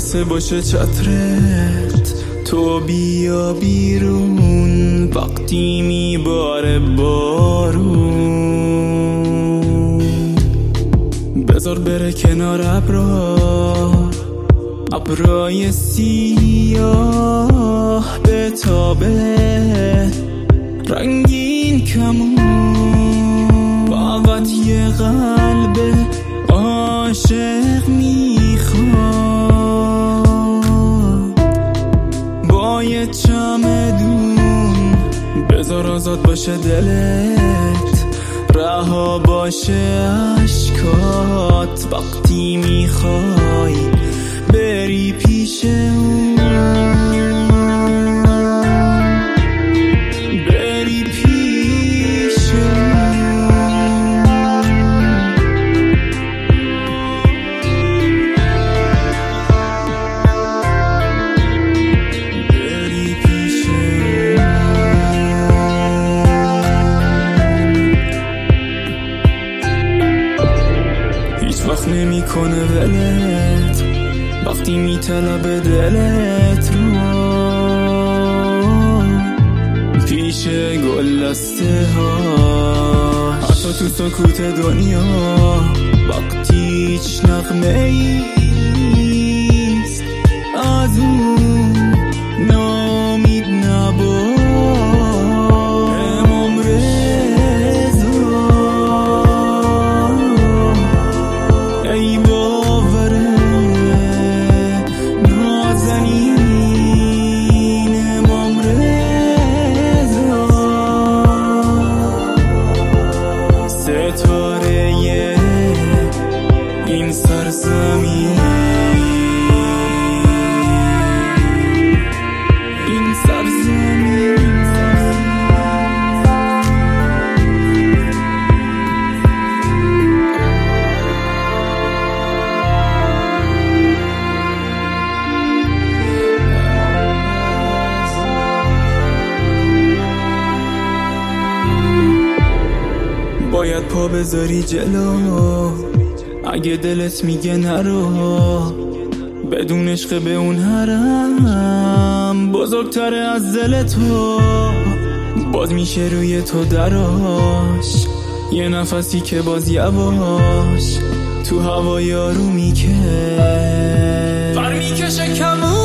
واسه باشه چترت، تو بیا بیرون وقتی میباره بارون. بذار بره کنار ابرای سیاه به تابه رنگین کمون. فقط یه قلب عاشق میخواد با یه چمدون. بذار آزاد باشه دلت، رها باشه عشقات وقتی میخوای بری پیش اون، بری پیش اون، بری پیش اون. هیچ وقت نمیکنه ولت وقتی میطلبه دلت رو پیش گلدسته ها. حتی تو سکوت دنیا وقتی هیچ نغمه ایست از اون نامید نباش. امام رضا ای باوره نازنین، امام رضا ستاره این سرزمین، این سرزمین. باید پا بذاری جلو اگه دلت میگه نرو، بدون عشق به اون حرم بزرگتره از دل تو. باز میشه روی تو دراش یه نفسی که باز یواش تو هوای آرومی که بر میکشه کمون.